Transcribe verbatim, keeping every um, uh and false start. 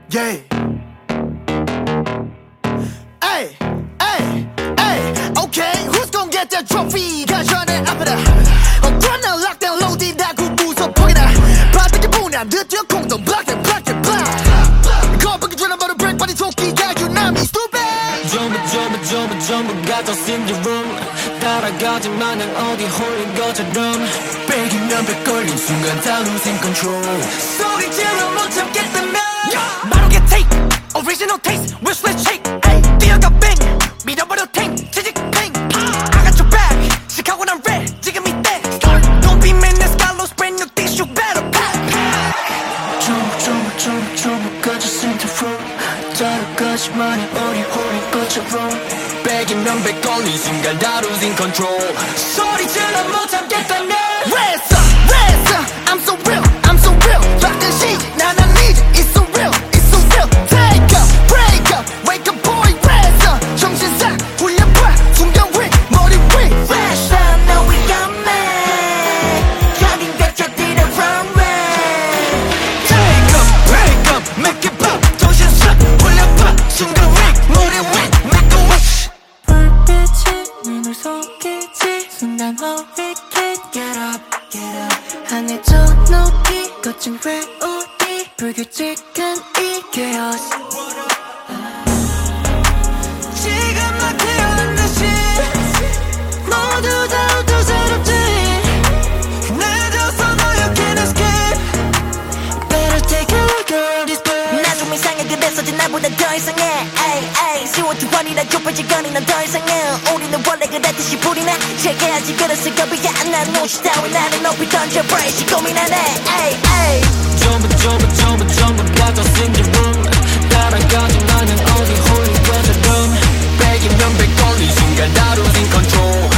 Yeah. Hey, hey, hey. Okay, who's gonna get that trophy? 가져내 앞에다. 어떠나 lockdown load이라고 무서포기다. 바닥에 보냐 늦어 공동 block it, block it, block. 거북이 주는 바로 break body 토끼가 유남이 stupid. 전부 전부 전부 전부 가졌은 이 room. 따라가지 마냥 어디 홀린 것처럼. 빼기면 백 걸린 순간 다 losing control. 소리 질러 못 참겠다면. 마루게 take original taste will split shake. Ay, 뛰어가 bang 밀어버려 tank 지직 bang. I got your back 시카고 난 red 지금 이때 start. Don't be man that's got lost brand new things you better pack. 전부 전부 전부 전부 가졌은 이 room. 따라가지 마냥 어디 홀린 것처럼. 빼기면 백 걸린 순간 다 losing control. 소리 질러 못 참겠다면. Raise up, raise up, I'm so real, I'm so real. 박든 시, 난 I need it, it's so real, it's so real. Take up, break up, wake up boy, raise up. 정신사, 훈련봐, 순간 위, 머리 위. Raise up, now we got mad. 가긴 갇혀들의 runway. Take up, break up, make it pop. 정신사, 훈련봐, 순간 위, 머리 위, make a wish. 불빛이 눈을 속이지 순간 허리 Get up, get up. 하늘 저 높이 거친 회오리 불규칙한 이 chaos. 지금 막 태어난 듯이 모두 다 우두스럽지. 늦어서 너 you can't escape. Better take a look around this place. 나 좀 이상해 그래서지 나보다 더 이상해. 에이 에이 시원치 원이라 좁혀지거니 넌 더 이상해. 우리는 원래 그랬듯이 불이나 제게야지 그랬을 겁이야. 난 옷이 따위 나를 높이 던져 브레이시 고민하네. 에이 에이 전부 전부 전부 전부 가졌은 이 room. 따라가지 마냥 어디 홀린 것처럼. 빼기면 백 걸린 순간 다 losing control.